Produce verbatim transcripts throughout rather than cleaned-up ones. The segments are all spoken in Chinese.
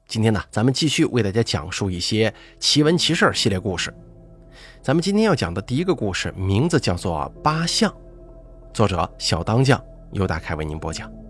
今天呢，咱们继续为大家讲述一些奇闻奇事系列故事。咱们今天要讲的第一个故事，名字叫做八象，作者小当将，由大开为您播讲。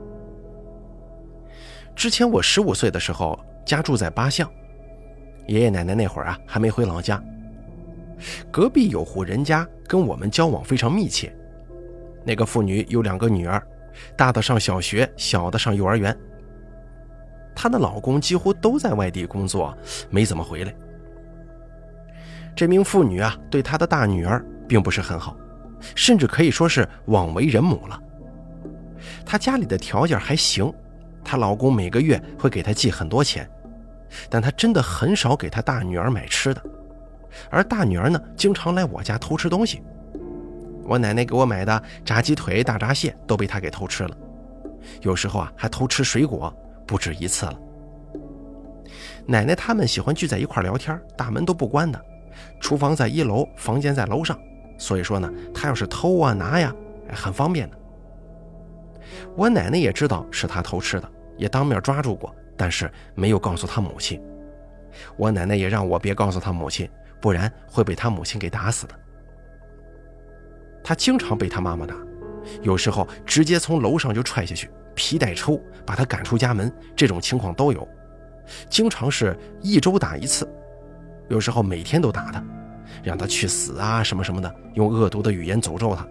之前我十五岁的时候，家住在八象，爷爷奶奶那会儿啊还没回老家。隔壁有户人家跟我们交往非常密切，那个妇女有两个女儿，大的上小学，小的上幼儿园。她的老公几乎都在外地工作，没怎么回来。这名妇女啊，对她的大女儿并不是很好，甚至可以说是枉为人母了。她家里的条件还行，她老公每个月会给她寄很多钱，但她真的很少给她大女儿买吃的。而大女儿呢，经常来我家偷吃东西。我奶奶给我买的炸鸡腿、大闸蟹都被她给偷吃了，有时候啊还偷吃水果，不止一次了。奶奶他们喜欢聚在一块聊天，大门都不关的，厨房在一楼，房间在楼上，所以说呢，她要是偷啊拿呀，很方便的。我奶奶也知道是她偷吃的，也当面抓住过，但是没有告诉她母亲。我奶奶也让我别告诉她母亲，不然会被她母亲给打死的。她经常被她妈妈打，有时候直接从楼上就踹下去，皮带抽，把她赶出家门，这种情况都有。经常是一周打一次，有时候每天都打她，让她去死啊什么什么的，用恶毒的语言诅咒她。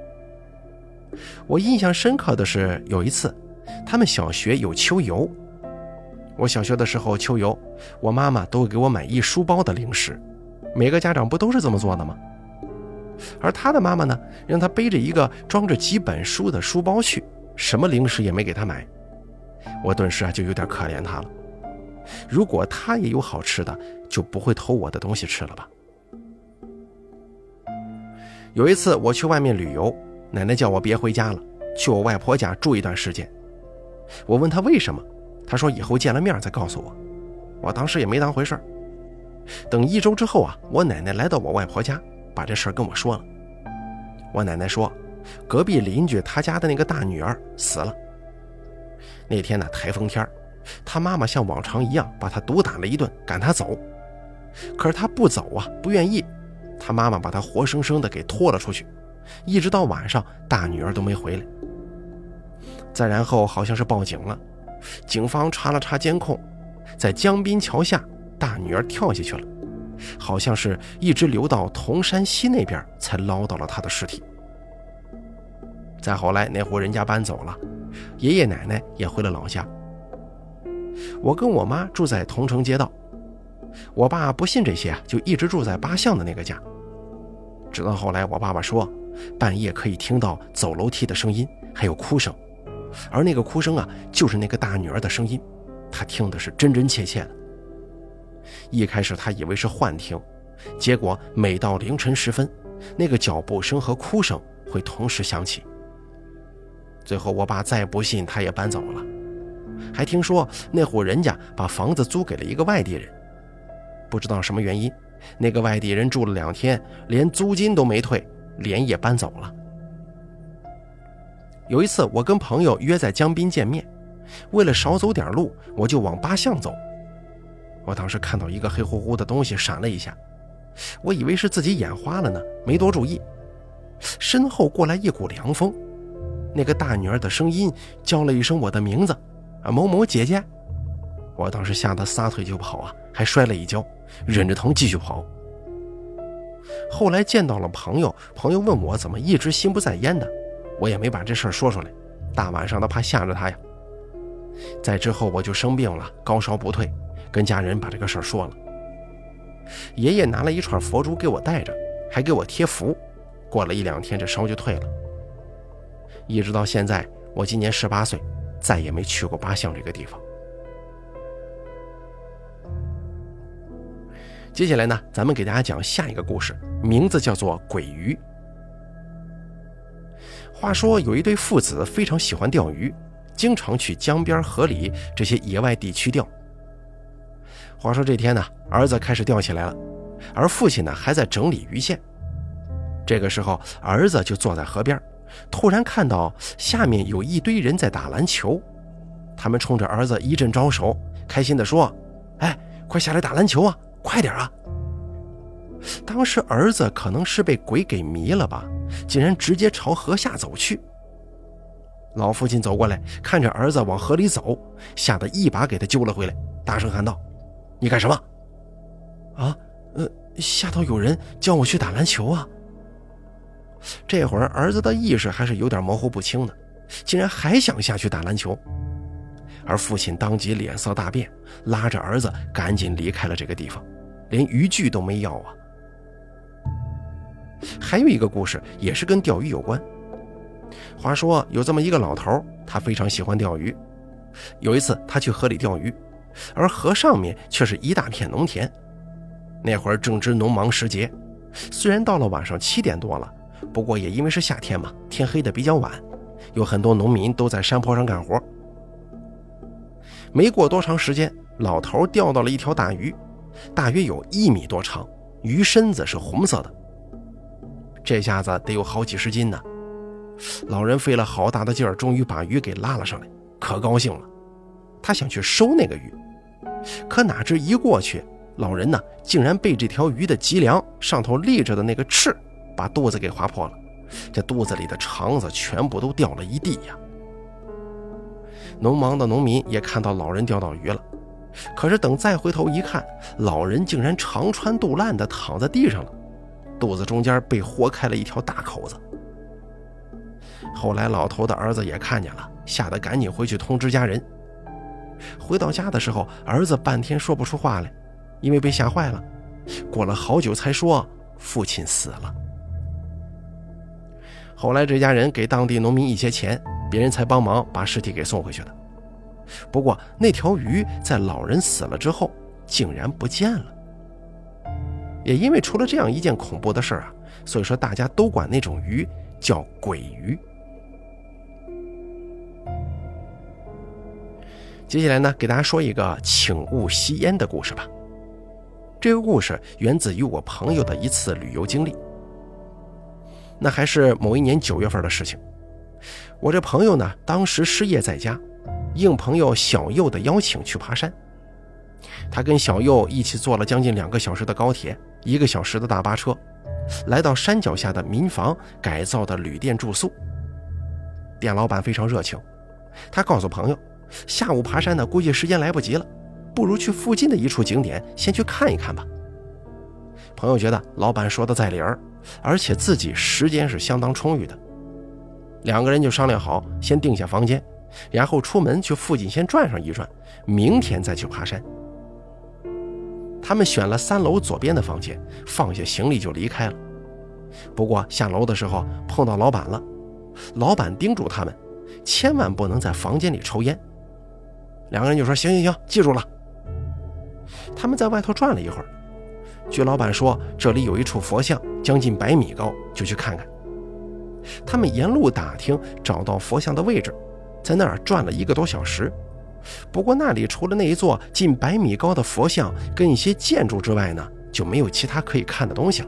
我印象深刻的是有一次，他们小学有秋游。我小学的时候秋游，我妈妈都会给我买一书包的零食，每个家长不都是这么做的吗？而她的妈妈呢，让她背着一个装着几本书的书包去，什么零食也没给她买。我顿时啊就有点可怜她了。如果她也有好吃的，就不会偷我的东西吃了吧。有一次我去外面旅游，奶奶叫我别回家了，去我外婆家住一段时间。我问她为什么，她说以后见了面再告诉我。我当时也没当回事。等一周之后啊，我奶奶来到我外婆家，把这事儿跟我说了。我奶奶说，隔壁邻居她家的那个大女儿死了。那天呢，台风天，她妈妈像往常一样把她毒打了一顿，赶她走。可是她不走啊，不愿意，她妈妈把她活生生的给拖了出去，一直到晚上大女儿都没回来。再然后好像是报警了，警方查了查监控，在江滨桥下大女儿跳下去了，好像是一直流到铜山西那边才捞到了她的尸体。再后来那户人家搬走了，爷爷奶奶也回了老家。我跟我妈住在同城街道，我爸不信这些，就一直住在八象的那个家。直到后来我爸爸说，半夜可以听到走楼梯的声音，还有哭声，而那个哭声啊，就是那个大女儿的声音，他听的是真真切切的。一开始他以为是幻听，结果每到凌晨时分，那个脚步声和哭声会同时响起。最后我爸再不信，他也搬走了。还听说那户人家把房子租给了一个外地人，不知道什么原因，那个外地人住了两天，连租金都没退，连夜搬走了。有一次我跟朋友约在江滨见面，为了少走点路，我就往八象走。我当时看到一个黑乎乎的东西闪了一下，我以为是自己眼花了呢，没多注意。身后过来一股凉风，那个大女儿的声音叫了一声我的名字，啊，某某姐姐。我当时吓得撒腿就跑啊，还摔了一跤，忍着疼继续跑。后来见到了朋友，朋友问我怎么一直心不在焉的，我也没把这事儿说出来，大晚上的怕吓着他呀。再之后我就生病了，高烧不退，跟家人把这个事儿说了。爷爷拿了一串佛珠给我带着，还给我贴符，过了一两天这烧就退了。一直到现在，我今年十八岁，再也没去过八象这个地方。接下来呢，咱们给大家讲下一个故事，名字叫做鬼鱼。话说有一对父子非常喜欢钓鱼，经常去江边、河里这些野外地区钓。话说这天呢，儿子开始钓起来了，而父亲呢还在整理鱼线。这个时候，儿子就坐在河边，突然看到下面有一堆人在打篮球，他们冲着儿子一阵招手， 开心地说：“哎，快下来打篮球啊，快点啊！”当时儿子可能是被鬼给迷了吧，竟然直接朝河下走去。老父亲走过来，看着儿子往河里走，吓得一把给他揪了回来，大声喊道：“你干什么？”“啊，呃，吓到有人叫我去打篮球啊。”这会儿儿子的意识还是有点模糊不清的，竟然还想下去打篮球。而父亲当即脸色大变，拉着儿子赶紧离开了这个地方，连渔具都没要啊。还有一个故事也是跟钓鱼有关。话说有这么一个老头，他非常喜欢钓鱼。有一次他去河里钓鱼，而河上面却是一大片农田。那会儿正值农忙时节，虽然到了晚上七点多了，不过也因为是夏天嘛，天黑的比较晚，有很多农民都在山坡上干活。没过多长时间，老头钓到了一条大鱼，大约有一米多长，鱼身子是红色的，这下子得有好几十斤呢。老人费了好大的劲儿，终于把鱼给拉了上来，可高兴了。他想去收那个鱼，可哪知一过去，老人呢竟然被这条鱼的脊梁上头立着的那个翅把肚子给划破了，这肚子里的肠子全部都掉了一地呀。农忙的农民也看到老人钓到鱼了，可是等再回头一看，老人竟然肠穿肚烂的躺在地上了，肚子中间被豁开了一条大口子。后来老头的儿子也看见了，吓得赶紧回去通知家人。回到家的时候，儿子半天说不出话来，因为被吓坏了，过了好久才说父亲死了。后来这家人给当地农民一些钱，别人才帮忙把尸体给送回去的。不过那条鱼在老人死了之后竟然不见了。也因为出了这样一件恐怖的事啊，所以说大家都管那种鱼叫鬼鱼。接下来呢，给大家说一个请勿吸烟的故事吧。这个故事源自于我朋友的一次旅游经历。那还是某一年九月份的事情。我这朋友呢，当时失业在家，应朋友小右的邀请去爬山。他跟小右一起坐了将近两个小时的高铁，一个小时的大巴车，来到山脚下的民房改造的旅店住宿。店老板非常热情，他告诉朋友，下午爬山呢，估计时间来不及了，不如去附近的一处景点先去看一看吧。朋友觉得老板说的在理儿，而且自己时间是相当充裕的，两个人就商量好，先定下房间，然后出门去附近先转上一转，明天再去爬山。他们选了三楼左边的房间，放下行李就离开了。不过下楼的时候碰到老板了，老板叮嘱他们千万不能在房间里抽烟。两个人就说行行行，记住了。他们在外头转了一会儿，据老板说这里有一处佛像，将近百米高，就去看看。他们沿路打听，找到佛像的位置，在那儿转了一个多小时。不过那里除了那一座近百米高的佛像跟一些建筑之外呢，就没有其他可以看的东西了。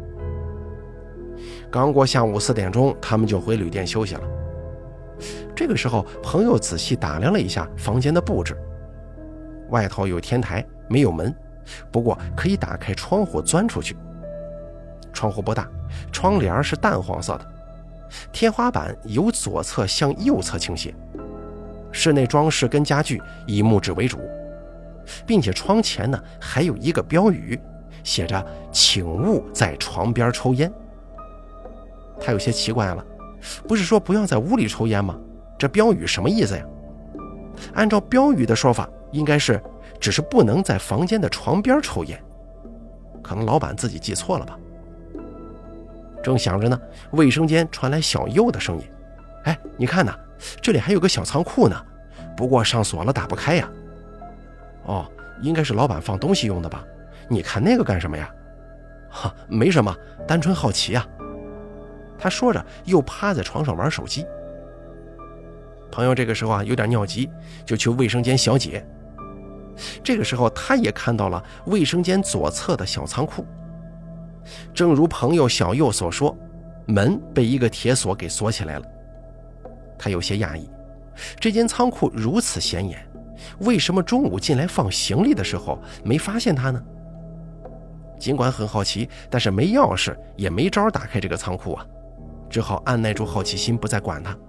刚过下午四点钟，他们就回旅店休息了。这个时候，朋友仔细打量了一下房间的布置，外头有天台，没有门，不过可以打开窗户钻出去。窗户不大，窗帘是淡黄色的，天花板由左侧向右侧倾斜，室内装饰跟家具以木质为主，并且窗前呢还有一个标语，写着请勿在床边抽烟。他有些奇怪了，不是说不要在屋里抽烟吗？这标语什么意思呀？按照标语的说法，应该是只是不能在房间的床边抽烟，可能老板自己记错了吧。正想着呢，卫生间传来小右的声音，哎，你看呐，这里还有个小仓库呢，不过上锁了，打不开呀。哦，应该是老板放东西用的吧？你看那个干什么呀？哈，没什么，单纯好奇啊。他说着又趴在床上玩手机。朋友这个时候啊有点尿急，就去卫生间小解。这个时候他也看到了卫生间左侧的小仓库，正如朋友小右所说，门被一个铁锁给锁起来了。他有些讶异，这间仓库如此显眼， 为什么中午进来放行李的时候没发现他呢？尽管很好奇，但是没钥匙也没招打开这个仓库啊，只好按耐住好奇心，不再管他。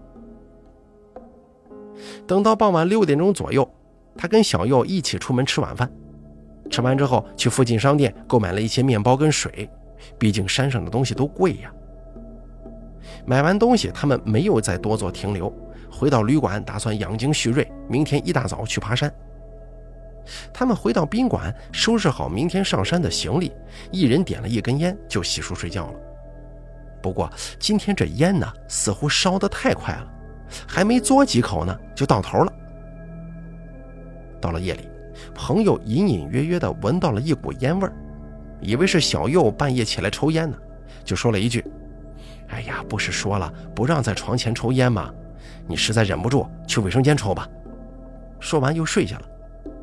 等到傍晚六点钟左右，他跟小佑一起出门吃晚饭，吃完之后去附近商店购买了一些面包跟水，毕竟山上的东西都贵呀。买完东西，他们没有再多做停留，回到旅馆打算养精蓄锐，明天一大早去爬山。他们回到宾馆，收拾好明天上山的行李，一人点了一根烟就洗漱睡觉了。不过今天这烟呢，似乎烧得太快了，还没嘬几口呢就到头了。到了夜里，朋友隐隐约约地闻到了一股烟味儿，以为是小佑半夜起来抽烟呢，就说了一句：哎呀，不是说了不让在床前抽烟吗？你实在忍不住去卫生间抽吧。说完又睡下了。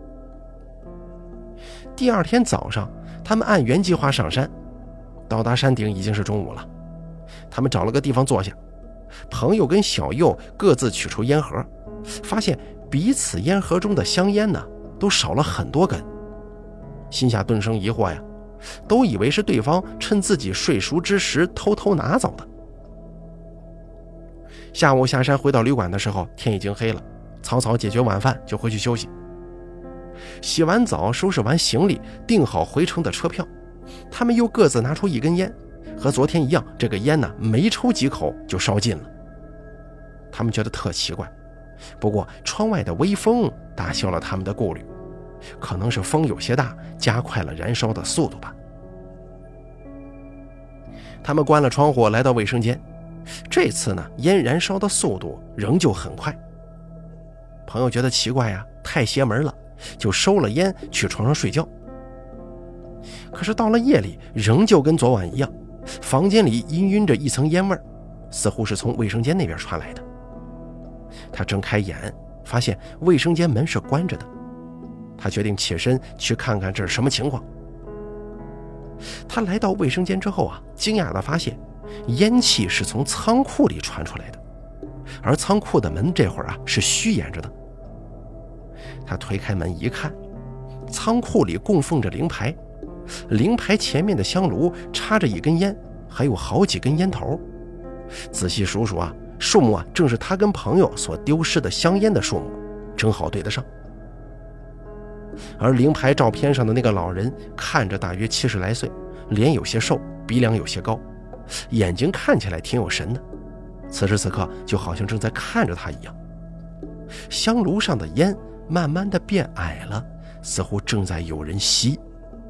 第二天早上，他们按原计划上山，到达山顶已经是中午了。他们找了个地方坐下，朋友跟小佑各自取出烟盒，发现彼此烟盒中的香烟呢都少了很多根，心下顿生疑惑呀，都以为是对方趁自己睡熟之时偷偷拿走的。下午下山回到旅馆的时候，天已经黑了，草草解决晚饭就回去休息。洗完澡，收拾完行李，订好回程的车票，他们又各自拿出一根烟，和昨天一样，这个烟呢没抽几口就烧尽了。他们觉得特奇怪，不过窗外的微风打消了他们的顾虑，可能是风有些大，加快了燃烧的速度吧。他们关了窗户，来到卫生间，这次呢，烟燃烧的速度仍旧很快。朋友觉得奇怪呀，太邪门了，就收了烟去床上睡觉。可是到了夜里，仍旧跟昨晚一样，房间里氤氲着一层烟味，似乎是从卫生间那边传来的。他睁开眼，发现卫生间门是关着的。他决定起身去看看这是什么情况。他来到卫生间之后啊，惊讶地发现烟气是从仓库里传出来的，而仓库的门这会儿啊是虚掩着的。他推开门一看，仓库里供奉着灵牌，灵牌前面的香炉插着一根烟，还有好几根烟头。仔细数数啊，数目啊正是他跟朋友所丢失的香烟的数目，正好对得上。而灵牌照片上的那个老人看着大约七十来岁，脸有些瘦，鼻梁有些高，眼睛看起来挺有神的，此时此刻就好像正在看着他一样。香炉上的烟慢慢的变矮了，似乎正在有人吸。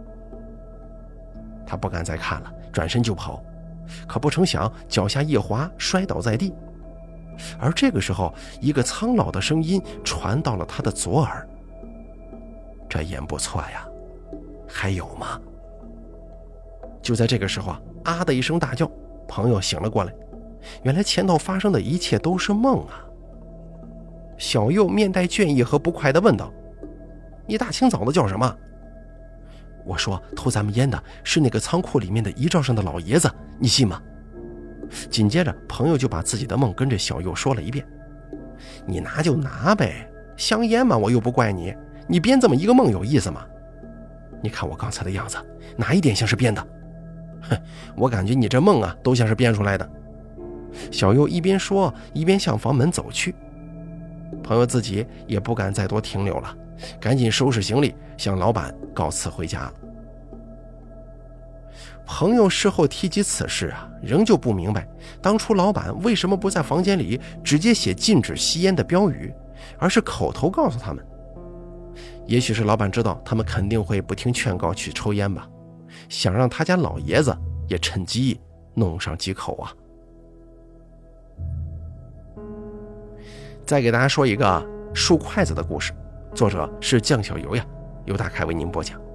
他不敢再看了，转身就跑，可不成想脚下一滑，摔倒在地。而这个时候，一个苍老的声音传到了他的左耳：这烟不错呀，还有吗？就在这个时候啊，啊的一声大叫，朋友醒了过来，原来前头发生的一切都是梦啊。小佑面带倦意和不快地问道：你大清早的叫什么？我说偷咱们烟的是那个仓库里面的遗照上的老爷子，你信吗？紧接着朋友就把自己的梦跟着小佑说了一遍。你拿就拿呗，香烟嘛，我又不怪你，你编这么一个梦有意思吗？你看我刚才的样子，哪一点像是编的？哼，我感觉你这梦啊都像是编出来的。小佑一边说一边向房门走去。朋友自己也不敢再多停留了，赶紧收拾行李向老板告辞回家了。朋友事后提及此事啊，仍旧不明白当初老板为什么不在房间里直接写禁止吸烟的标语，而是口头告诉他们。也许是老板知道他们肯定会不听劝告去抽烟吧，想让他家老爷子也趁机弄上几口啊。再给大家说一个竖筷子的故事，作者是酱小油呀，由大凯为您播讲。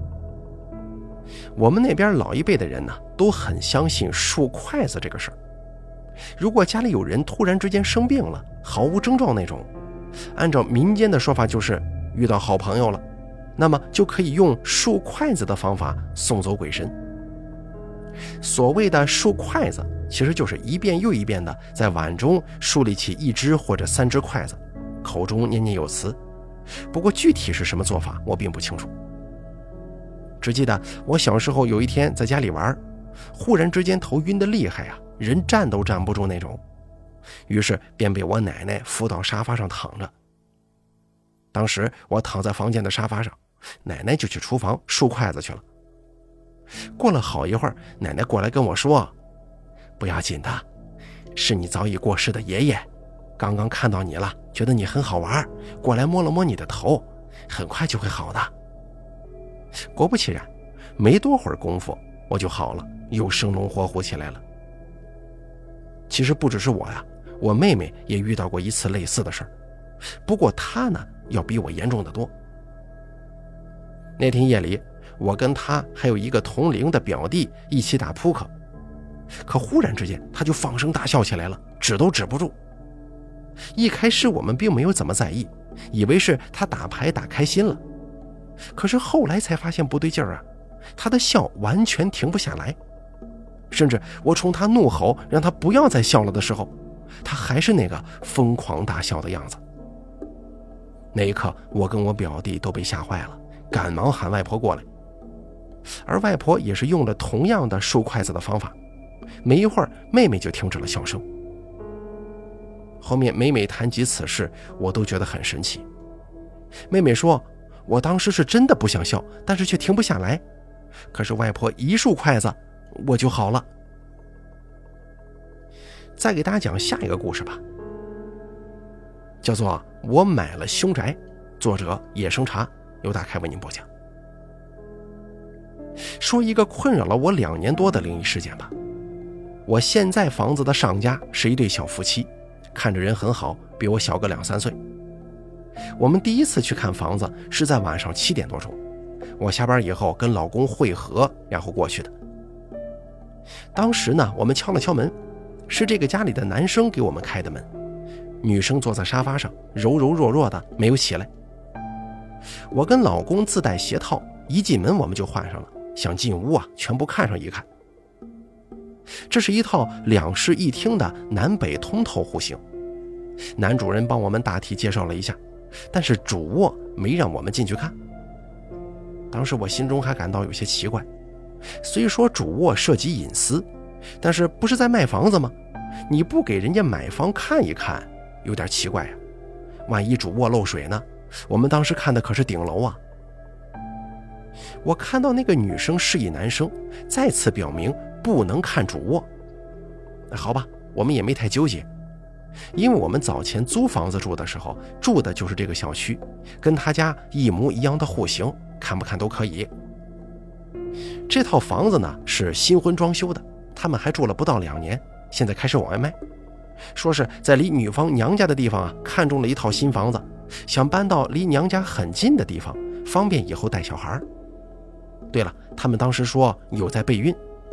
我们那边老一辈的人呢，都很相信竖筷子这个事儿。如果家里有人突然之间生病了，毫无征兆那种，按照民间的说法就是遇到好朋友了，那么就可以用竖筷子的方法送走鬼神。所谓的竖筷子，其实就是一遍又一遍的在碗中竖立起一只或者三只筷子，口中念念有词， 不过具体是什么做法我并不清楚。只记得我小时候有一天在家里玩，忽然之间头晕得厉害啊，人站都站不住那种，于是便被我奶奶扶到沙发上躺着。当时我躺在房间的沙发上，奶奶就去厨房漱筷子去了。过了好一会儿，奶奶过来跟我说，不要紧的，是你早已过世的爷爷，刚刚看到你了，觉得你很好玩，过来摸了摸你的头，很快就会好的。果不其然，没多会儿功夫我就好了，又生龙活虎起来了。其实不只是我呀，我妹妹也遇到过一次类似的事儿，不过她呢要比我严重得多。那天夜里，我跟她还有一个同龄的表弟一起打扑克，可忽然之间她就放声大笑起来了，止都止不住。一开始我们并没有怎么在意，以为是她打牌打开心了，可是后来才发现不对劲儿啊，她的笑完全停不下来，甚至我冲她怒吼让她不要再笑了的时候，她还是那个疯狂大笑的样子。那一刻我跟我表弟都被吓坏了，赶忙喊外婆过来，而外婆也是用了同样的漱筷子的方法，没一会儿妹妹就停止了笑声。后面每每谈及此事，我都觉得很神奇。妹妹说，我当时是真的不想笑，但是却停不下来，可是外婆一漱筷子我就好了。再给大家讲下一个故事吧，叫做我买了凶宅，作者野生茶，由大开为您播讲。说一个困扰了我两年多的灵异事件吧。我现在房子的上家是一对小夫妻，看着人很好，比我小个两三岁。我们第一次去看房子是在晚上七点多钟，我下班以后跟老公会合，然后过去的。当时呢，我们敲了敲门，是这个家里的男生给我们开的门，女生坐在沙发上，柔柔弱弱的，没有起来。我跟老公自带鞋套，一进门我们就换上了，想进屋啊，全部看上一看。这是一套两室一厅的南北通透户型，男主人帮我们大体介绍了一下，但是主卧没让我们进去看。当时我心中还感到有些奇怪，虽说主卧涉及隐私，但是不是在卖房子吗？你不给人家买房看一看，有点奇怪呀、啊。万一主卧漏水呢？我们当时看的可是顶楼啊。我看到那个女生示意男生，再次表明不能看主卧。好吧，我们也没太纠结，因为我们早前租房子住的时候，住的就是这个小区，跟他家一模一样的户型，看不看都可以。这套房子呢是新婚装修的，他们还住了不到两年，现在开始往外卖，说是在离女方娘家的地方啊看中了一套新房子，想搬到离娘家很近的地方，方便以后带小孩。对了，他们当时说有在备孕。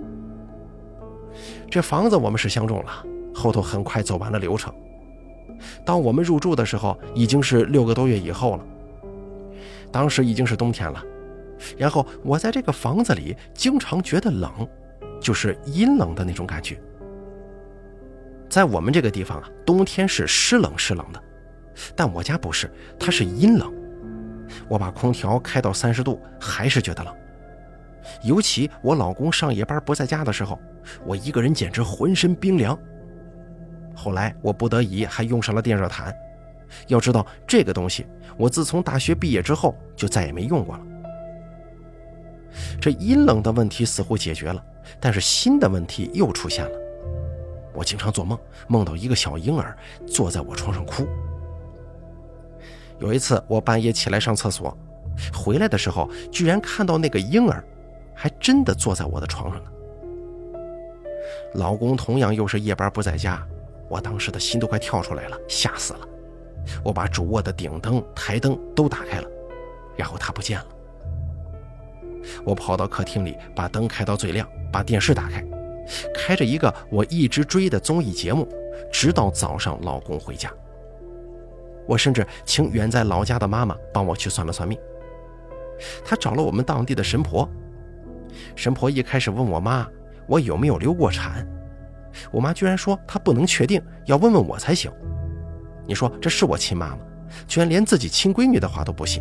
这房子我们是相中了，后头很快走完了流程。当我们入住的时候，已经是六个多月以后了，当时已经是冬天了。然后我在这个房子里经常觉得冷，就是阴冷的那种感觉。在我们这个地方啊，冬天是湿冷湿冷的，但我家不是，它是阴冷。我把空调开到三十度，还是觉得冷。尤其我老公上夜班不在家的时候，我一个人简直浑身冰凉。后来我不得已还用上了电热毯，要知道这个东西我自从大学毕业之后就再也没用过了。这阴冷的问题似乎解决了，但是新的问题又出现了。我经常做梦，梦到一个小婴儿坐在我床上哭。有一次我半夜起来上厕所，回来的时候居然看到那个婴儿还真的坐在我的床上呢。老公同样又是夜班不在家，我当时的心都快跳出来了，吓死了。我把主卧的顶灯台灯都打开了，然后他不见了。我跑到客厅里，把灯开到最亮，把电视打开，开着一个我一直追的综艺节目，直到早上老公回家。我甚至请远在老家的妈妈帮我去算了算命，她找了我们当地的神婆。神婆一开始问我妈我有没有流过产，我妈居然说她不能确定，要问问我才行。你说这是我亲妈妈， 居然连自己亲闺女的话都不信。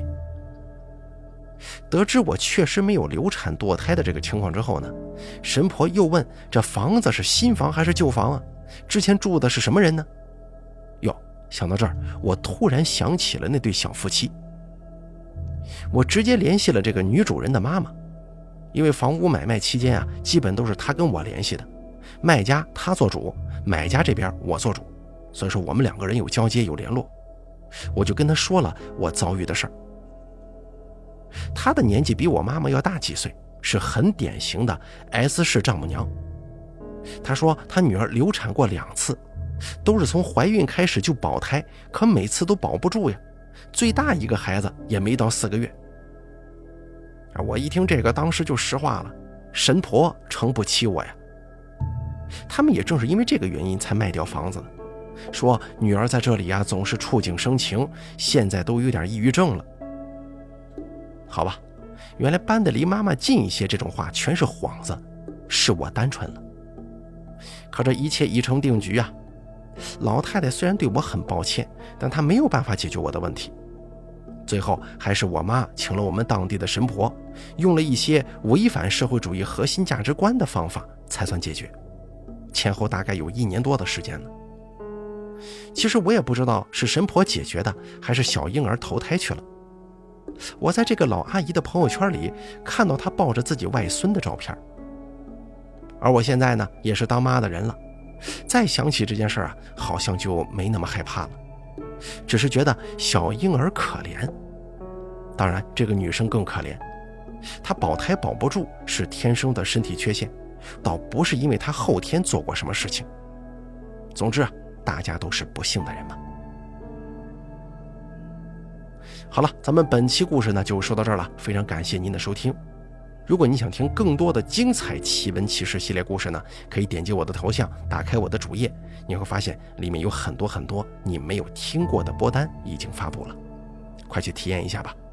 得知我确实没有流产堕胎的这个情况之后呢，神婆又问这房子是新房还是旧房啊？之前住的是什么人呢？哟，想到这儿，我突然想起了那对小夫妻。我直接联系了这个女主人的妈妈，因为房屋买卖期间啊，基本都是她跟我联系的，卖家她做主，买家这边我做主，所以说我们两个人有交接有联络。我就跟她说了我遭遇的事儿。她的年纪比我妈妈要大几岁，是很典型的 S 式丈母娘。她说她女儿流产过两次，都是从怀孕开始就保胎，可每次都保不住呀，最大一个孩子也没到四个月。我一听这个，当时就石化了，神婆撑不起我呀。他们也正是因为这个原因才卖掉房子的，说女儿在这里啊总是触景生情，现在都有点抑郁症了。好吧，原来搬得离妈妈近一些这种话全是幌子，是我单纯了。可这一切已成定局啊，老太太虽然对我很抱歉，但她没有办法解决我的问题。最后还是我妈请了我们当地的神婆，用了一些违反社会主义核心价值观的方法才算解决，前后大概有一年多的时间了。其实我也不知道是神婆解决的，还是小婴儿投胎去了。我在这个老阿姨的朋友圈里看到她抱着自己外孙的照片，而我现在呢也是当妈的人了，再想起这件事啊，好像就没那么害怕了，只是觉得小婴儿可怜。当然这个女生更可怜，她保胎保不住是天生的身体缺陷，倒不是因为她后天做过什么事情。总之啊，大家都是不幸的人嘛。好了，咱们本期故事呢就说到这儿了，非常感谢您的收听。如果你想听更多的精彩奇闻奇事系列故事呢，可以点击我的头像，打开我的主页，你会发现里面有很多很多你没有听过的播单已经发布了，快去体验一下吧。